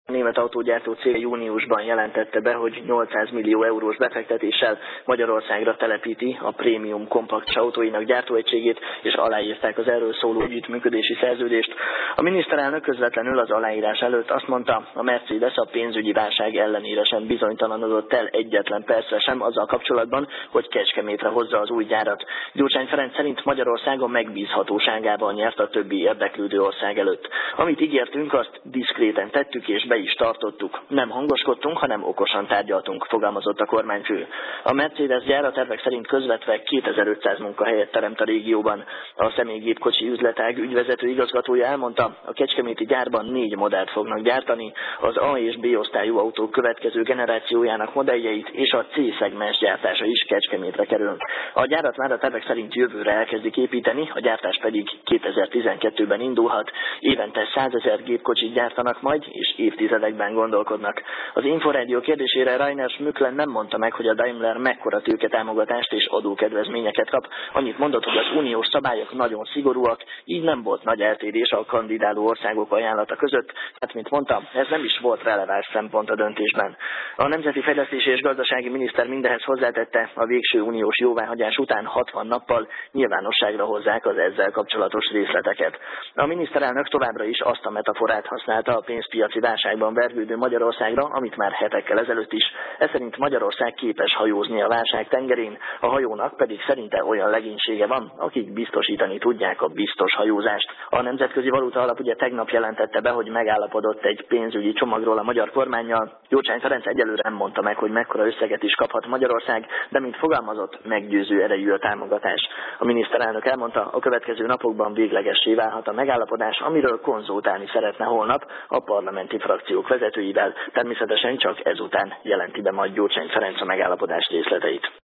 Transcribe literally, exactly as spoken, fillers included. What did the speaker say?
A német autógyártó cég júniusban jelentette be, hogy nyolcszáz millió eurós befektetéssel Magyarországra telepíti a prémium kompakt autóinak gyártóegységét, és aláírták az erről szóló együttműködési szerződést. A miniszterelnök közvetlenül az aláírás előtt azt mondta, a Mercedes a pénzügyi válság ellenére sem bizonytalanodott el egyetlen percre sem azzal kapcsolatban, hogy Kecskemétre hozza az új gyárat. Gyurcsány Ferenc szerint Magyarországon megbízhatóságában nyert a többi érdeklődő ország előtt. Amit ígértünk, azt diszkréten tettük és be is tartottuk. Nem hangoskodtunk, hanem okosan tárgyaltunk, fogalmazott a kormányfő. A Mercedes gyár a tervek szerint közvetve kétezer-ötszáz munkahelyet teremt a régióban. A személygépkocsi üzletág ügyvezető igazgatója elmondta, a kecskeméti gyárban négy modellt fognak gyártani, az A és B osztályú autók következő generációjának modelljeit és a C-szegmens gyártása is Kecskemétre kerül. A gyárat már a tervek szerint jövőre elkezdik építeni, a gyártás pedig kétezer-tizenkettőben indulhat. Évente százezer gépkocsit gyártanak majd, és évtizedekben gondolkodnak. Az Inforádió kérdésére Rainer Schmücklen nem mondta meg, hogy a Daimler mekkora tőketámogatást és adókedvezményeket kap. Annyit mondott, hogy az uniós szabályok nagyon szigorúak, így nem volt nagy eltérés a kandidáló országok ajánlata között. Hát, mint mondtam, ez nem is volt releváns szempont a döntésben. A Nemzeti Fejlesztési és Gazdasági Miniszter mindehez hozzátette, a végső uniós jóváhagyás után hatvan nappal nyilvánosságra hozzák az ezzel kapcsolatos részleteket. A miniszterelnök továbbra is azt a metaforát használta a pénzpiaci válságban vergődő Magyarországra, amit már hetekkel ezelőtt is. Ez szerint Magyarország képes hajózni a válság tengerén, a hajónak pedig szerinte olyan legénysége van, akik biztosítani tudják a biztos hajózást. A Nemzetközi Valuta Alap ugye tegnap jelentette be, hogy megállapodott egy pénzügyi csomagról a magyar kormánnyal. Gyurcsány Ferenc egyelőre nem mondta meg, hogy mekkora összeget is kaphat Magyarország, de mint fogalmazott, meggyőző erejű a támogatás. A miniszterelnök elmondta, a következő napokban véglegessé válhat a megállapodás, amiről konzultálni szeretne holnap a parlamenti frakciók vezetőivel. Természetesen csak ezután jelenti be majd Gyurcsány Ferenc a megállapodás részleteit.